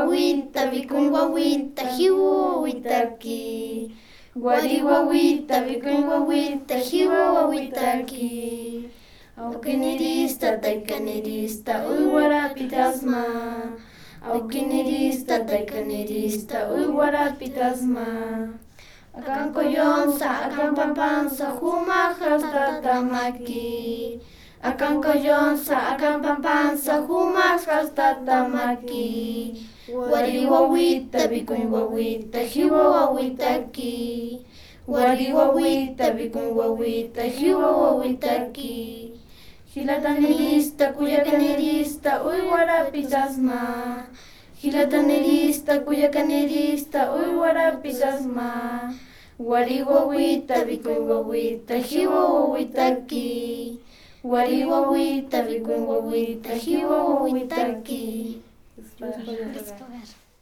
wawita vikun wawita hiwa wawitaki. Wari wawita vikun wawita hiwa wawitaki. Aukinirista taykanirista uywarapitasma. Aukinirista taykanirista uywarapitasma. Akan koyonsa akan pampansa humak hastatamaki. Akan koyonsa akan pampansa humak hastatamaki. Wari wawita vikun wawita hiwa wawitaki. Wari wawita vikun wawita hiwa wawitaki. Hilatanirista kuyakanirista uywarapisasma. Hilatanirista kuyakanirista uywarapisasma. Wari wawita vikun wawita hiwa wawitaki. Wari wawita vikun wawita hiwa wawitaki.